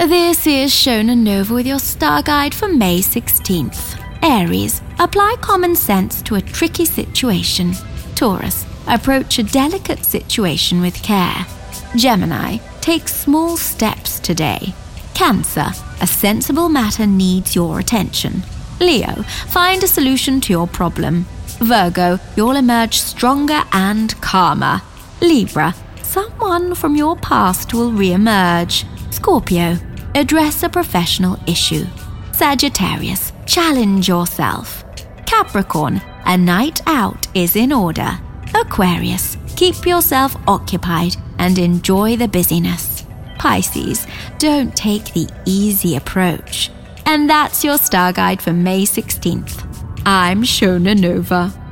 This is Shona Nova with your star guide for May 16th. Aries, apply common sense to a tricky situation. Taurus, approach a delicate situation with care. Gemini, take small steps today. Cancer, a sensible matter needs your attention. Leo, find a solution to your problem. Virgo, you'll emerge stronger and calmer. Libra, someone from your past will re-emerge. Scorpio, address a professional issue. Sagittarius, challenge yourself. Capricorn, a night out is in order. Aquarius, keep yourself occupied and enjoy the busyness. Pisces, don't take the easy approach. And that's your star guide for May 16th. I'm Shona Nova.